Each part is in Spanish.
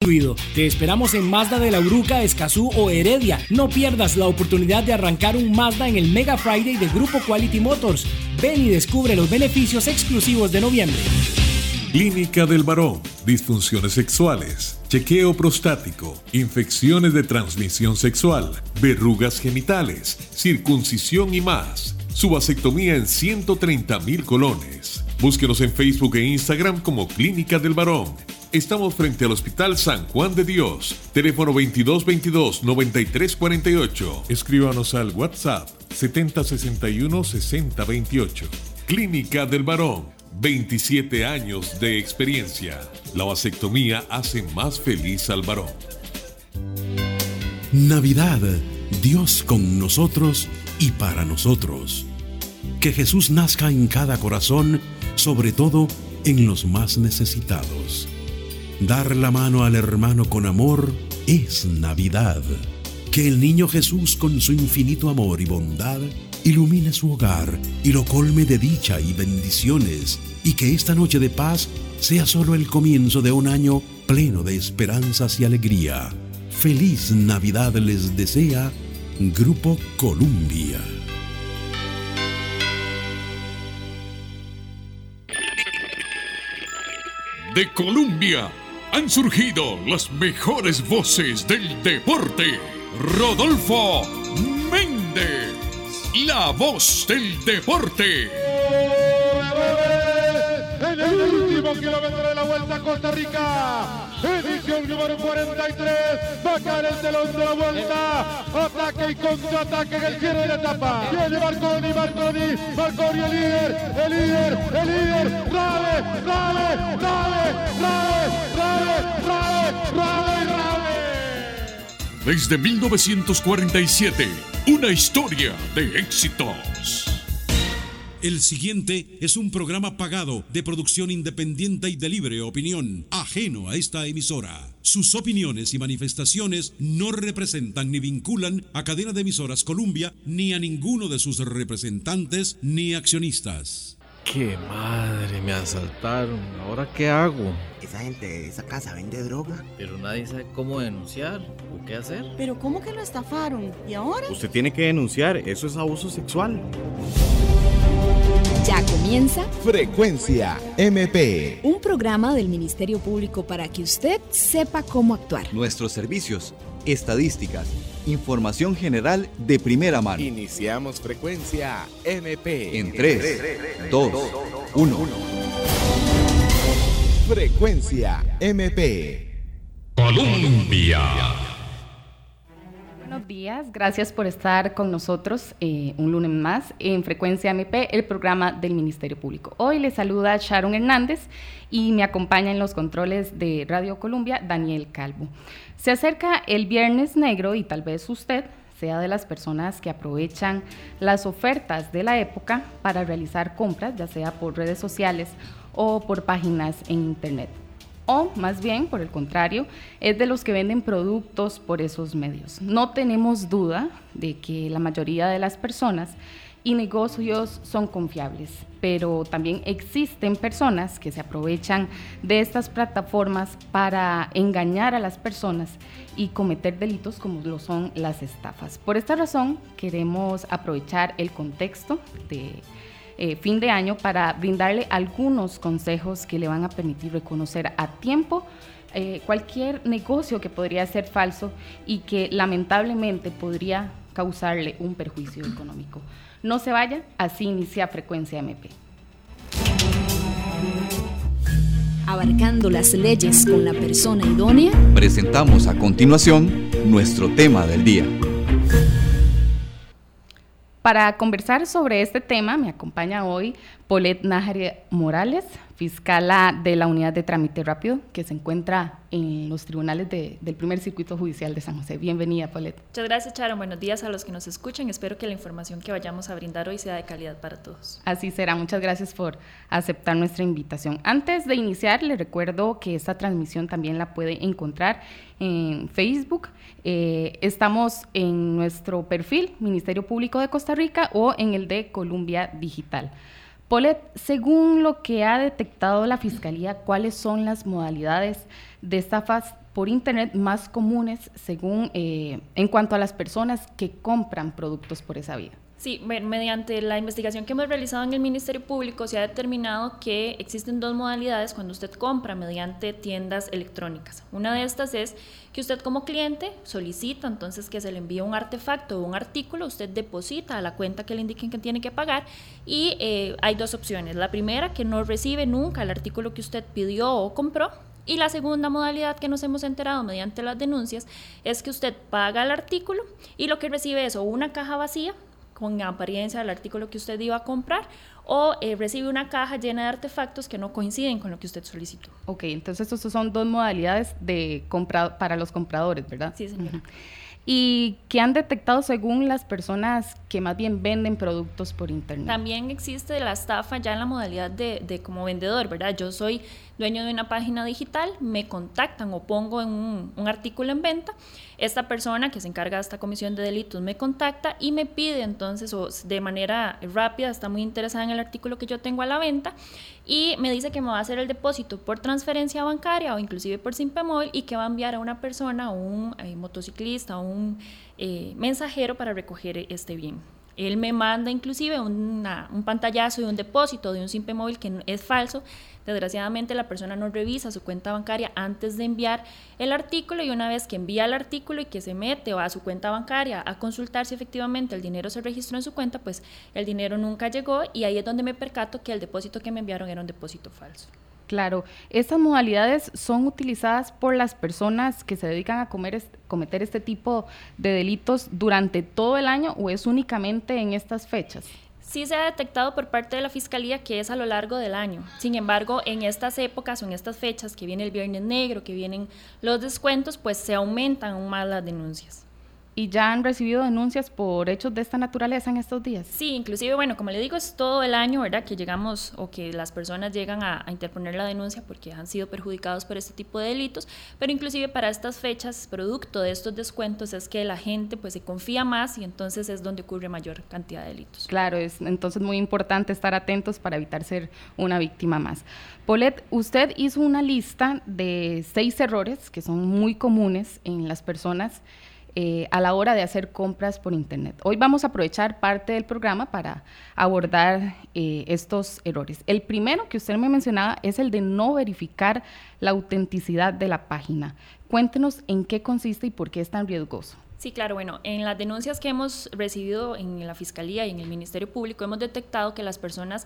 incluido. Te esperamos en Mazda de La Uruca, Escazú o Heredia. No pierdas la oportunidad de arrancar un Mazda en el Mega Friday de Grupo Quality Motors. Ven y descubre los beneficios exclusivos de noviembre. Clínica del Varón, disfunciones sexuales, chequeo prostático, infecciones de transmisión sexual, verrugas genitales, circuncisión y más. Su vasectomía en 130,000 colones. Búsquenos en Facebook e Instagram como Clínica del Varón. Estamos frente al Hospital San Juan de Dios. Teléfono 2222-9348. Escríbanos al WhatsApp 7061-6028. Clínica del Varón. 27 años de experiencia. La vasectomía hace más feliz al varón. Navidad, Dios con nosotros y para nosotros. Que Jesús nazca en cada corazón, sobre todo en los más necesitados. Dar la mano al hermano con amor es Navidad. Que el niño Jesús con su infinito amor y bondad ilumine su hogar y lo colme de dicha y bendiciones, y que esta noche de paz sea solo el comienzo de un año pleno de esperanzas y alegría. Feliz Navidad les desea Grupo Columbia. De Colombia han surgido las mejores voces del deporte. Rodolfo Méndez, la voz del deporte. En el último kilómetro de la Vuelta a Costa Rica, edición número 43, va a caer el telón de la Vuelta, ataque y contraataque en el cierre de la etapa. Viene Marconi, el líder, Rabe. Desde 1947, una historia de éxitos. El siguiente es un programa pagado de producción independiente y de libre opinión, ajeno a esta emisora. Sus opiniones y manifestaciones no representan ni vinculan a Cadena de Emisoras Columbia ni a ninguno de sus representantes ni accionistas. ¡Qué madre! Me asaltaron. ¿Ahora qué hago? Esa gente de esa casa vende droga. Pero nadie sabe cómo denunciar o qué hacer. ¿Pero cómo que lo estafaron? ¿Y ahora? Usted tiene que denunciar, eso es abuso sexual. Ya comienza Frecuencia MP, un programa del Ministerio Público para que usted sepa cómo actuar. Nuestros servicios, estadísticas, información general de primera mano. Iniciamos Frecuencia MP en 3, 2, 1. Frecuencia MP. Colombia. Buenos días, gracias por estar con nosotros un lunes más en Frecuencia MP, el programa del Ministerio Público. Hoy les saluda Sharon Hernández y me acompaña en los controles de Radio Columbia Daniel Calvo. Se acerca el Viernes Negro y tal vez usted sea de las personas que aprovechan las ofertas de la época para realizar compras, ya sea por redes sociales o por páginas en internet. O más bien, por el contrario, es de los que venden productos por esos medios. No tenemos duda de que la mayoría de las personas y negocios son confiables, pero también existen personas que se aprovechan de estas plataformas para engañar a las personas y cometer delitos como lo son las estafas. Por esta razón, queremos aprovechar el contexto de fin de año para brindarle algunos consejos que le van a permitir reconocer a tiempo cualquier negocio que podría ser falso y que lamentablemente podría causarle un perjuicio económico. No se vaya, así inicia Frecuencia MP. Abarcando las leyes con la persona idónea. Presentamos a continuación nuestro tema del día. Para conversar sobre este tema me acompaña hoy Paulette Nájera Morales, fiscala de la Unidad de Trámite Rápido, que se encuentra en los tribunales del Primer Circuito Judicial de San José. Bienvenida, Paulette. Muchas gracias, Sharon. Buenos días a los que nos escuchan. Espero que la información que vayamos a brindar hoy sea de calidad para todos. Así será. Muchas gracias por aceptar nuestra invitación. Antes de iniciar, le recuerdo que esta transmisión también la puede encontrar en Facebook. Estamos en nuestro perfil Ministerio Público de Costa Rica o en el de Columbia Digital. Paulette, según lo que ha detectado la Fiscalía, ¿cuáles son las modalidades de estafas por internet más comunes según en cuanto a las personas que compran productos por esa vía? Sí, mediante la investigación que hemos realizado en el Ministerio Público se ha determinado que existen dos modalidades cuando usted compra mediante tiendas electrónicas. Una de estas es que usted como cliente solicita entonces que se le envíe un artefacto o un artículo, usted deposita a la cuenta que le indiquen que tiene que pagar y hay dos opciones. La primera, que no recibe nunca el artículo que usted pidió o compró. Y la segunda modalidad que nos hemos enterado mediante las denuncias es que usted paga el artículo y lo que recibe es o una caja vacía, con apariencia del artículo que usted iba a comprar, o recibe una caja llena de artefactos que no coinciden con lo que usted solicitó. Ok, entonces estas son dos modalidades de compra para los compradores, ¿verdad? Sí, señora. Uh-huh. ¿Y qué han detectado según las personas que más bien venden productos por internet? También existe la estafa ya en la modalidad de como vendedor, ¿verdad? Yo soy dueño de una página digital, me contactan o pongo en un artículo en venta, esta persona que se encarga de esta comisión de delitos me contacta y me pide entonces, o de manera rápida, está muy interesada en el artículo que yo tengo a la venta y me dice que me va a hacer el depósito por transferencia bancaria o inclusive por Simpemóvil y que va a enviar a una persona, a un motociclista o un mensajero para recoger este bien. Él me manda inclusive un pantallazo de un depósito de un Simpemóvil que es falso. Desgraciadamente la persona no revisa su cuenta bancaria antes de enviar el artículo y una vez que envía el artículo y que se mete a su cuenta bancaria a consultar si efectivamente el dinero se registró en su cuenta, pues el dinero nunca llegó y ahí es donde me percato que el depósito que me enviaron era un depósito falso. Claro, ¿estas modalidades son utilizadas por las personas que se dedican a cometer este tipo de delitos durante todo el año o es únicamente en estas fechas? Sí se ha detectado por parte de la Fiscalía que es a lo largo del año. Sin embargo, en estas épocas o en estas fechas, que viene el Viernes Negro, que vienen los descuentos, pues se aumentan aún más las denuncias. ¿Y ya han recibido denuncias por hechos de esta naturaleza en estos días? Sí, inclusive, bueno, como le digo, es todo el año, ¿verdad?, que llegamos o que las personas llegan a interponer la denuncia porque han sido perjudicados por este tipo de delitos, pero inclusive para estas fechas, producto de estos descuentos, es que la gente pues se confía más y entonces es donde ocurre mayor cantidad de delitos. Claro, es entonces muy importante estar atentos para evitar ser una víctima más. Paulette, usted hizo una lista de 6 errores que son muy comunes en las personas a la hora de hacer compras por internet. Hoy vamos a aprovechar parte del programa para abordar estos errores. El primero que usted me mencionaba es el de no verificar la autenticidad de la página. Cuéntenos en qué consiste y por qué es tan riesgoso. Sí, claro, bueno, en las denuncias que hemos recibido en la Fiscalía y en el Ministerio Público hemos detectado que las personas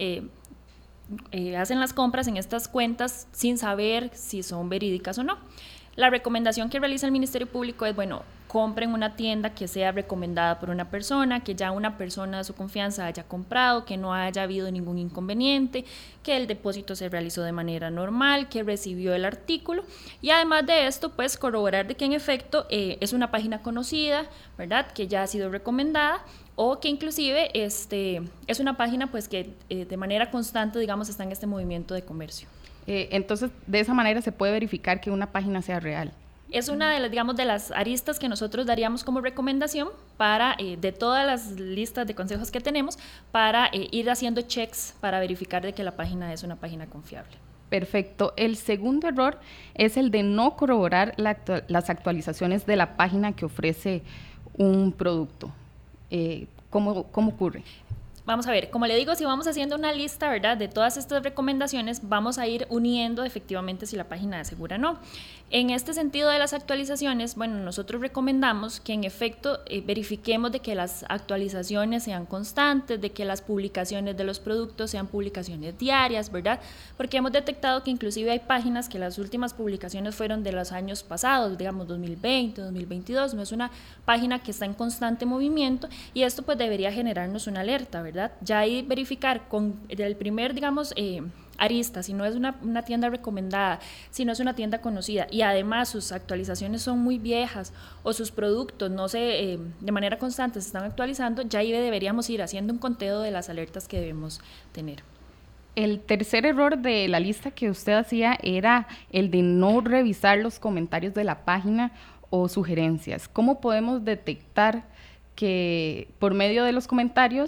hacen las compras en estas cuentas sin saber si son verídicas o no. La recomendación que realiza el Ministerio Público es, bueno, compren una tienda que sea recomendada por una persona, que ya una persona de su confianza haya comprado, que no haya habido ningún inconveniente, que el depósito se realizó de manera normal, que recibió el artículo y además de esto, pues corroborar de que en efecto es una página conocida, ¿verdad?, que ya ha sido recomendada o que inclusive es una página pues que de manera constante, digamos, está en este movimiento de comercio. Entonces, de esa manera se puede verificar que una página sea real. Es una de las, digamos, de las aristas que nosotros daríamos como recomendación para, de todas las listas de consejos que tenemos, para ir haciendo checks para verificar de que la página es una página confiable. Perfecto. El segundo error es el de no corroborar las actualizaciones de la página que ofrece un producto. ¿Cómo ocurre? Vamos a ver, como le digo, si vamos haciendo una lista, ¿verdad?, de todas estas recomendaciones, vamos a ir uniendo efectivamente si la página es segura o no. En este sentido de las actualizaciones, bueno, nosotros recomendamos que en efecto verifiquemos de que las actualizaciones sean constantes, de que las publicaciones de los productos sean publicaciones diarias, ¿verdad? Porque hemos detectado que inclusive hay páginas que las últimas publicaciones fueron de los años pasados, digamos 2020, 2022, no es una página que está en constante movimiento y esto pues debería generarnos una alerta, ¿verdad? Ya ahí verificar con el primer, digamos, arista, si no es una tienda recomendada, si no es una tienda conocida y además sus actualizaciones son muy viejas o sus productos no se de manera constante se están actualizando, ya ahí deberíamos ir haciendo un conteo de las alertas que debemos tener. El tercer error de la lista que usted hacía era el de no revisar los comentarios de la página o sugerencias. ¿Cómo podemos detectar que por medio de los comentarios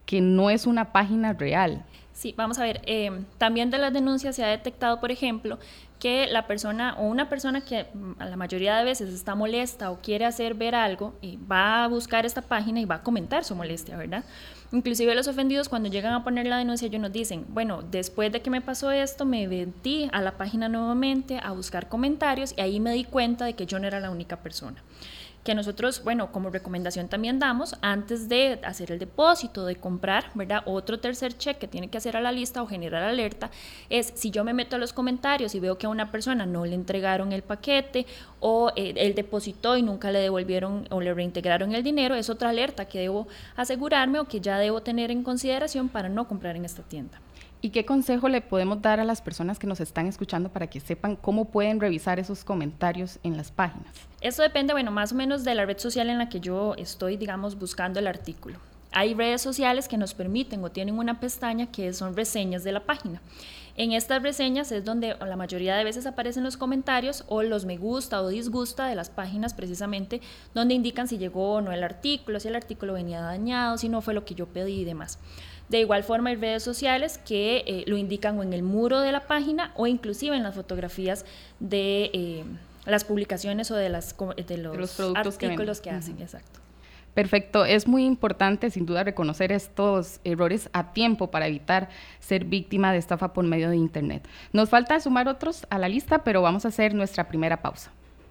que no es una página real. Sí, vamos a ver, también de las denuncias se ha detectado, por ejemplo, que la persona o una persona que a la mayoría de veces está molesta o quiere hacer ver algo, va a buscar esta página y va a comentar su molestia, ¿verdad? Inclusive los ofendidos, cuando llegan a poner la denuncia, ellos nos dicen, bueno, después de que me pasó esto, me metí a la página nuevamente a buscar comentarios y ahí me di cuenta de que yo no era la única persona. Que nosotros, bueno, como recomendación también damos, antes de hacer el depósito, de comprar, ¿verdad? Otro tercer check que tiene que hacer a la lista o generar alerta es, si yo me meto a los comentarios y veo que a una persona no le entregaron el paquete o él depositó y nunca le devolvieron o le reintegraron el dinero, es otra alerta que debo asegurarme o que ya debo tener en consideración para no comprar en esta tienda. ¿Y qué consejo le podemos dar a las personas que nos están escuchando para que sepan cómo pueden revisar esos comentarios en las páginas? Esto depende, bueno, más o menos de la red social en la que yo estoy, digamos, buscando el artículo. Hay redes sociales que nos permiten o tienen una pestaña que son reseñas de la página. En estas reseñas es donde la mayoría de veces aparecen los comentarios o los me gusta o disgusta de las páginas, precisamente donde indican si llegó o no el artículo, si el artículo venía dañado, si no fue lo que yo pedí y demás. De igual forma hay redes sociales que lo indican o en el muro de la página o inclusive en las fotografías de las publicaciones o de los artículos que hacen. Exacto. Perfecto, es muy importante sin duda reconocer estos errores a tiempo para evitar ser víctima de estafa por medio de Internet. Nos falta sumar otros a la lista, pero vamos a hacer nuestra primera pausa.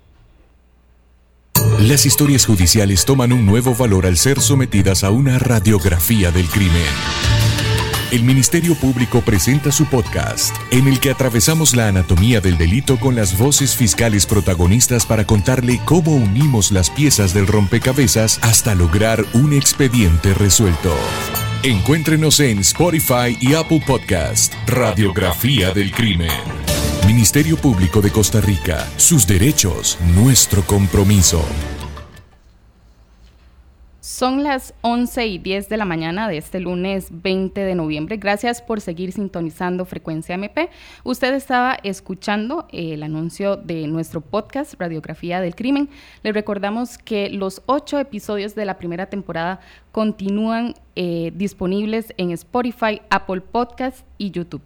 Las historias judiciales toman un nuevo valor al ser sometidas a una radiografía del crimen. El Ministerio Público presenta su podcast, en el que atravesamos la anatomía del delito con las voces fiscales protagonistas para contarle cómo unimos las piezas del rompecabezas hasta lograr un expediente resuelto. Encuéntrenos en Spotify y Apple Podcast, Radiografía del Crimen. Ministerio Público de Costa Rica, sus derechos, nuestro compromiso. Son las 11:10 de la mañana de este lunes 20 de noviembre. Gracias por seguir sintonizando Frecuencia MP. Usted estaba escuchando el anuncio de nuestro podcast Radiografía del Crimen. Les recordamos que los 8 episodios de la primera temporada continúan disponibles en Spotify, Apple Podcast y YouTube.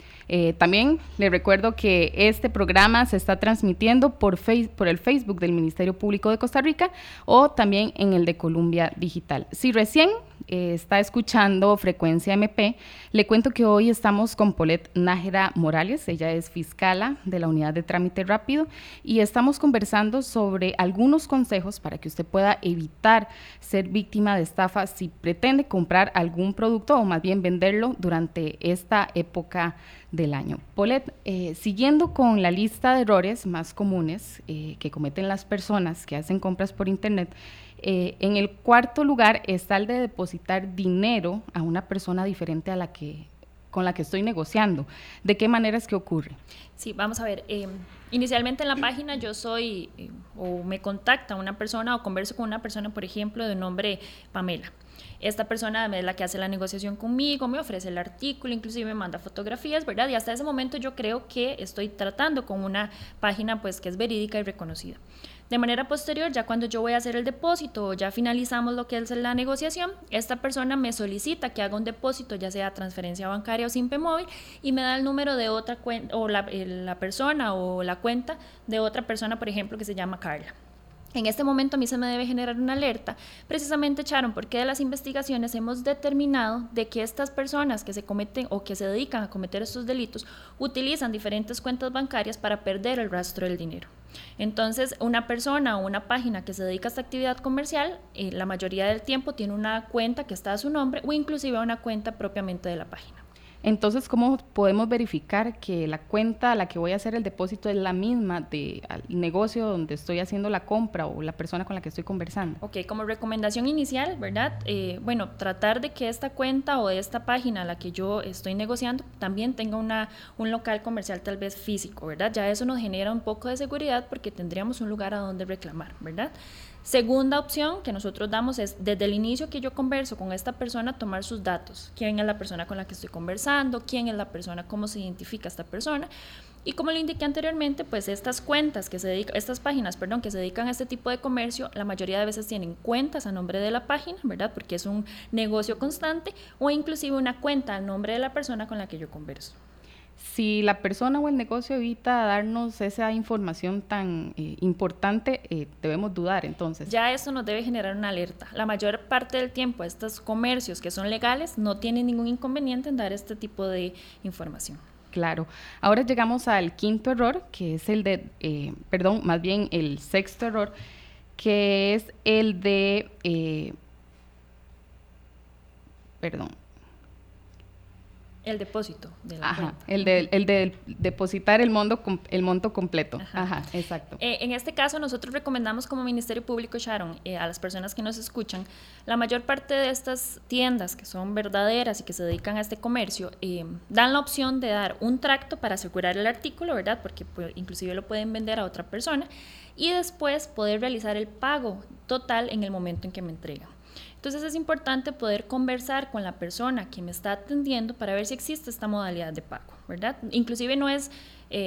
También les recuerdo que este programa se está transmitiendo por el Facebook del Ministerio Público de Costa Rica o también en el de Columbia Digital. Si recién está escuchando Frecuencia MP, le cuento que hoy estamos con Paulette Nájera Morales. Ella es fiscala de la Unidad de Trámite Rápido y estamos conversando sobre algunos consejos para que usted pueda evitar ser víctima de estafa si pretende comprar algún producto o más bien venderlo durante esta época del año. Paulette, siguiendo con la lista de errores más comunes que cometen las personas que hacen compras por Internet, en el cuarto lugar está el de depositar dinero a una persona diferente a con la que estoy negociando. ¿De qué manera es que ocurre? Sí, vamos a ver. Inicialmente en la página yo soy o me contacta una persona o converso con una persona, por ejemplo, de nombre Pamela. Esta persona es la que hace la negociación conmigo, me ofrece el artículo, inclusive me manda fotografías, ¿verdad? Y hasta ese momento yo creo que estoy tratando con una página pues que es verídica y reconocida. De manera posterior, ya cuando yo voy a hacer el depósito o ya finalizamos lo que es la negociación, esta persona me solicita que haga un depósito, ya sea transferencia bancaria o SIMPE móvil, y me da el número de otra cuenta, o la persona o la cuenta de otra persona, por ejemplo, que se llama Carla. En este momento a mí se me debe generar una alerta, precisamente, Sharon, porque de las investigaciones hemos determinado de que estas personas que se cometen o que se dedican a cometer estos delitos utilizan diferentes cuentas bancarias para perder el rastro del dinero. Entonces, una persona o una página que se dedica a esta actividad comercial, la mayoría del tiempo tiene una cuenta que está a su nombre o inclusive una cuenta propiamente de la página. Entonces, ¿cómo podemos verificar que la cuenta a la que voy a hacer el depósito es la misma del negocio donde estoy haciendo la compra o la persona con la que estoy conversando? Ok, como recomendación inicial, ¿verdad? Tratar de que esta cuenta o esta página a la que yo estoy negociando también tenga un local comercial tal vez físico, ¿verdad? Ya eso nos genera un poco de seguridad porque tendríamos un lugar a donde reclamar, ¿verdad? Segunda opción que nosotros damos es, desde el inicio que yo converso con esta persona, tomar sus datos. ¿Quién es la persona con la que estoy conversando? ¿Quién es la persona? ¿Cómo se identifica esta persona? Y como le indiqué anteriormente, pues estas páginas que se dedican a este tipo de comercio, la mayoría de veces tienen cuentas a nombre de la página, ¿verdad? Porque es un negocio constante, o inclusive una cuenta a nombre de la persona con la que yo converso. Si la persona o el negocio evita darnos esa información tan importante, debemos dudar entonces. Ya eso nos debe generar una alerta. La mayor parte del tiempo estos comercios que son legales no tienen ningún inconveniente en dar este tipo de información. Claro. Ahora llegamos al quinto error, que es el sexto error, que es el de, el depósito de la cuenta. El de depositar el monto completo. Ajá, exacto. En este caso, nosotros recomendamos como Ministerio Público, Sharon, a las personas que nos escuchan, la mayor parte de estas tiendas que son verdaderas y que se dedican a este comercio, dan la opción de dar un tracto para asegurar el artículo, ¿verdad? Porque pues, inclusive lo pueden vender a otra persona, y después poder realizar el pago total en el momento en que me entregan. Entonces es importante poder conversar con la persona que me está atendiendo para ver si existe esta modalidad de pago, ¿verdad? Inclusive no es,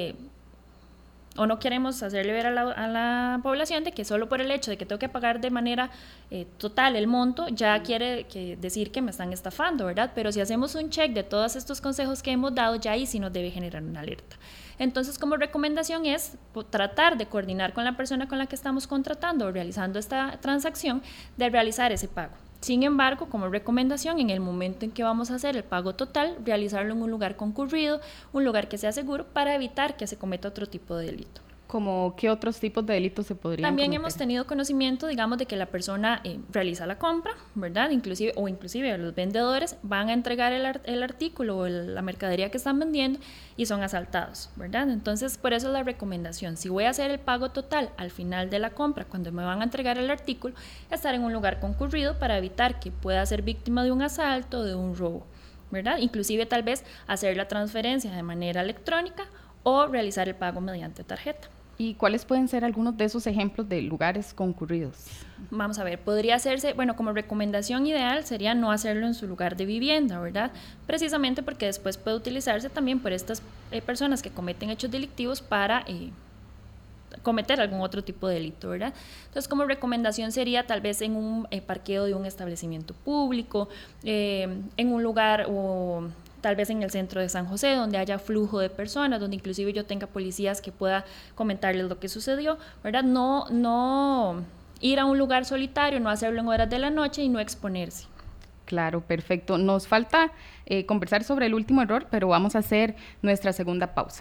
o no queremos hacerle ver a la población de que solo por el hecho de que tengo que pagar de manera total el monto, ya quiere decir que me están estafando, ¿verdad? Pero si hacemos un check de todos estos consejos que hemos dado, ya ahí sí nos debe generar una alerta. Entonces, como recomendación es tratar de coordinar con la persona con la que estamos contratando o realizando esta transacción, de realizar ese pago. Sin embargo, como recomendación, en el momento en que vamos a hacer el pago total, realizarlo en un lugar concurrido, un lugar que sea seguro, para evitar que se cometa otro tipo de delito. ¿Como qué otros tipos de delitos se podrían También cometer? hemos tenido conocimiento, digamos, de que la persona realiza la compra, ¿verdad? Inclusive los vendedores van a entregar el artículo o la mercadería que están vendiendo y son asaltados, ¿verdad? Entonces, por eso es la recomendación. Si voy a hacer el pago total al final de la compra, cuando me van a entregar el artículo, estar en un lugar concurrido para evitar que pueda ser víctima de un asalto o de un robo, ¿verdad? Inclusive tal vez hacer la transferencia de manera electrónica o realizar el pago mediante tarjeta. ¿Y cuáles pueden ser algunos de esos ejemplos de lugares concurridos? Vamos a ver, podría hacerse, como recomendación ideal sería no hacerlo en su lugar de vivienda, ¿verdad? Precisamente porque después puede utilizarse también por estas personas que cometen hechos delictivos para cometer algún otro tipo de delito, ¿verdad? Entonces, como recomendación sería tal vez en un parqueo de un establecimiento público, en un lugar o tal vez en el centro de San José, donde haya flujo de personas, donde inclusive yo tenga policías que pueda comentarles lo que sucedió, ¿verdad? No ir a un lugar solitario, no hacerlo en horas de la noche y no exponerse. Claro, perfecto. Nos falta conversar sobre el último error, pero vamos a hacer nuestra segunda pausa.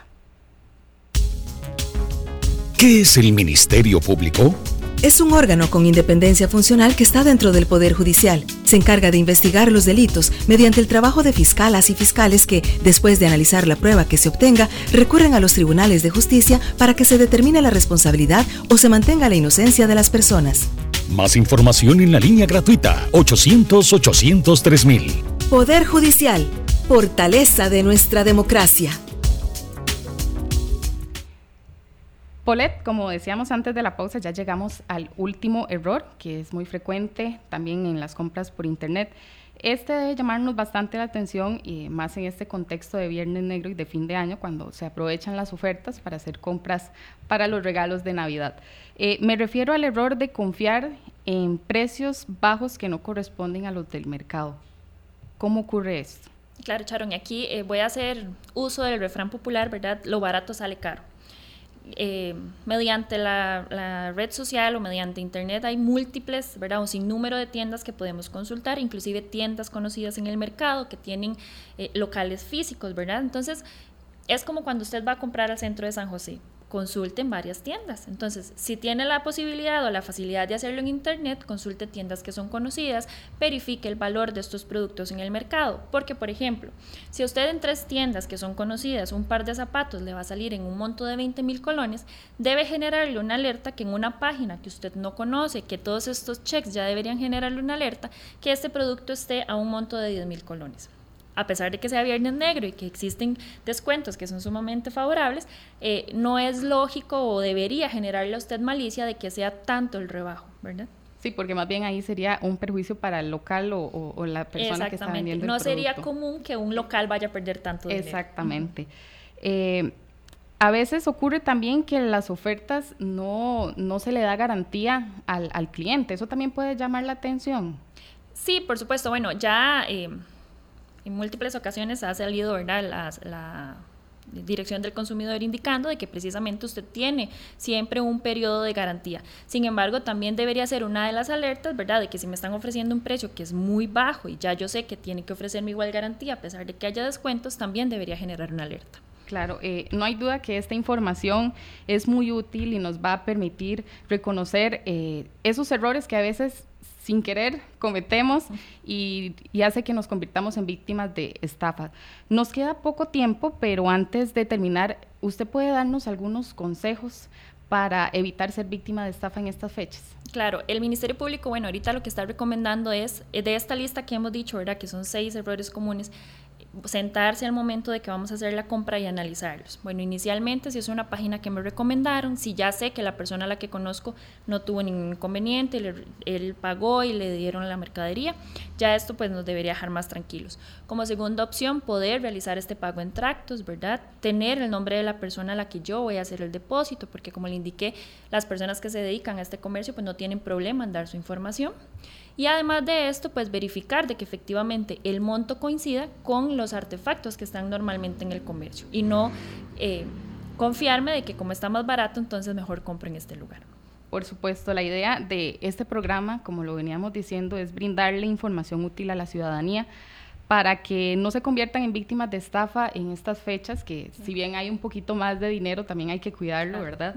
¿Qué es el Ministerio Público? Es un órgano con independencia funcional que está dentro del Poder Judicial. Se encarga de investigar los delitos mediante el trabajo de fiscalas y fiscales que, después de analizar la prueba que se obtenga, recurren a los tribunales de justicia para que se determine la responsabilidad o se mantenga la inocencia de las personas. Más información en la línea gratuita 800-800-3000. Poder Judicial, fortaleza de nuestra democracia. Paulette, como decíamos antes de la pausa, ya llegamos al último error, que es muy frecuente también en las compras por internet. Este debe llamarnos bastante la atención, y más en este contexto de Viernes Negro y de fin de año, cuando se aprovechan las ofertas para hacer compras para los regalos de Navidad. Me refiero al error de confiar en precios bajos que no corresponden a los del mercado. ¿Cómo ocurre esto? Claro, Sharon, y aquí voy a hacer uso del refrán popular, ¿verdad? Lo barato sale caro. Mediante la red social o mediante internet hay múltiples, ¿verdad? Un sinnúmero de tiendas que podemos consultar, inclusive tiendas conocidas en el mercado que tienen locales físicos, ¿verdad? Entonces, es como cuando usted va a comprar al centro de San José. Consulte en varias tiendas. Entonces, si tiene la posibilidad o la facilidad de hacerlo en internet, consulte tiendas que son conocidas, verifique el valor de estos productos en el mercado, porque, por ejemplo, si a usted en 3 tiendas que son conocidas un par de zapatos le va a salir en un monto de 20,000 colones, debe generarle una alerta que en una página que usted no conoce, que todos estos checks ya deberían generarle una alerta, que este producto esté a un monto de 10,000 colones. A pesar de que sea Viernes Negro y que existen descuentos que son sumamente favorables, no es lógico o debería generarle a usted malicia de que sea tanto el rebajo, ¿verdad? Sí, porque más bien ahí sería un perjuicio para el local o la persona que está vendiendo el producto. No sería común que un local vaya a perder tanto dinero. Exactamente. a veces ocurre también que las ofertas no se le da garantía al cliente. ¿Eso también puede llamar la atención? Sí, por supuesto. Bueno, ya en múltiples ocasiones ha salido, ¿verdad?, la Dirección del Consumidor indicando de que precisamente usted tiene siempre un periodo de garantía. Sin embargo, también debería ser una de las alertas, ¿verdad?, de que si me están ofreciendo un precio que es muy bajo y ya yo sé que tiene que ofrecerme igual garantía a pesar de que haya descuentos, también debería generar una alerta. Claro, no hay duda que esta información es muy útil y nos va a permitir reconocer esos errores que a veces sin querer cometemos y hace que nos convirtamos en víctimas de estafa. Nos queda poco tiempo, pero antes de terminar, ¿usted puede darnos algunos consejos para evitar ser víctima de estafa en estas fechas? Claro, el Ministerio Público, bueno, ahorita lo que está recomendando es, de esta lista que hemos dicho, ¿verdad?, que son 6 errores comunes, sentarse al momento de que vamos a hacer la compra y analizarlos. Bueno, inicialmente, si es una página que me recomendaron, si ya sé que la persona a la que conozco no tuvo ningún inconveniente, él pagó y le dieron la mercadería, ya esto pues nos debería dejar más tranquilos. Como segunda opción, poder realizar este pago en tractos, ¿verdad? Tener el nombre de la persona a la que yo voy a hacer el depósito, porque como le indiqué, las personas que se dedican a este comercio pues no tienen problema en dar su información. Y además de esto, pues verificar de que efectivamente el monto coincida con los artefactos que están normalmente en el comercio y no confiarme de que como está más barato, entonces mejor compro en este lugar. Por supuesto, la idea de este programa, como lo veníamos diciendo, es brindarle información útil a la ciudadanía para que no se conviertan en víctimas de estafa en estas fechas, que si bien hay un poquito más de dinero, también hay que cuidarlo, ¿verdad?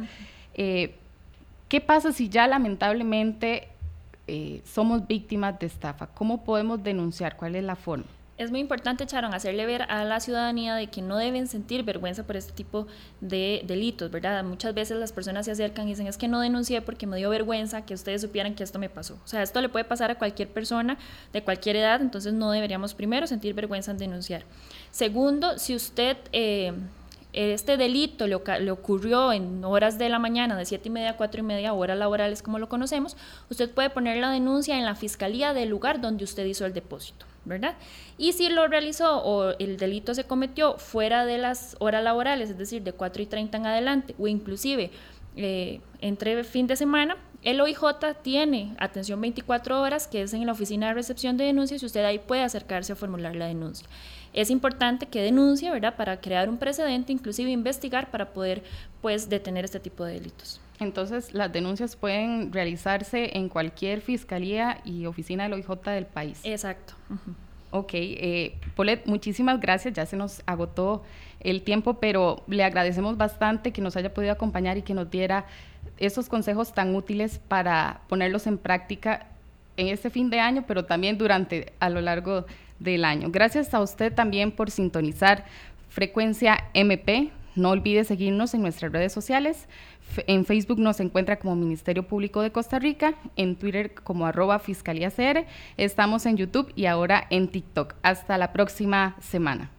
¿Qué pasa si ya lamentablemente somos víctimas de estafa? ¿Cómo podemos denunciar? ¿Cuál es la forma? Es muy importante, Sharon, hacerle ver a la ciudadanía de que no deben sentir vergüenza por este tipo de delitos, ¿verdad? Muchas veces las personas se acercan y dicen, es que no denuncié porque me dio vergüenza que ustedes supieran que esto me pasó. O sea, esto le puede pasar a cualquier persona de cualquier edad, entonces no deberíamos primero sentir vergüenza en denunciar. Segundo, si usted este delito le ocurrió en horas de la mañana, de 7:30 a 4:30, horas laborales como lo conocemos, usted puede poner la denuncia en la fiscalía del lugar donde usted hizo el depósito, ¿verdad? Y si lo realizó o el delito se cometió fuera de las horas laborales, es decir, de 4:30 en adelante, o inclusive entre fin de semana, el OIJ tiene atención 24 horas, que es en la oficina de recepción de denuncias, y usted ahí puede acercarse a formular la denuncia. Es importante que denuncie, ¿verdad?, para crear un precedente, inclusive investigar para poder, pues, detener este tipo de delitos. Entonces, las denuncias pueden realizarse en cualquier fiscalía y oficina del OIJ del país. Exacto. Ok, Paulette, muchísimas gracias, ya se nos agotó el tiempo, pero le agradecemos bastante que nos haya podido acompañar y que nos diera esos consejos tan útiles para ponerlos en práctica en este fin de año, pero también a lo largo del año. Gracias a usted también por sintonizar Frecuencia MP. No olvide seguirnos en nuestras redes sociales. En Facebook nos encuentra como Ministerio Público de Costa Rica, en Twitter como @FiscalíaCR, estamos en YouTube y ahora en TikTok. Hasta la próxima semana.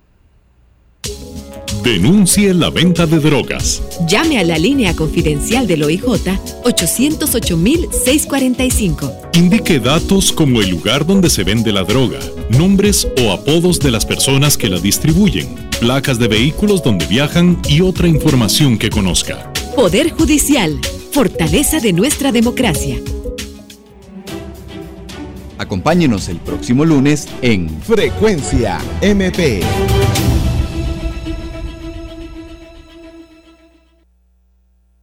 Denuncie la venta de drogas. Llame a la línea confidencial del OIJ 808-645. Indique datos como el lugar donde se vende la droga, nombres o apodos de las personas que la distribuyen, placas de vehículos donde viajan y otra información que conozca. Poder Judicial, fortaleza de nuestra democracia. Acompáñenos el próximo lunes en Frecuencia MP.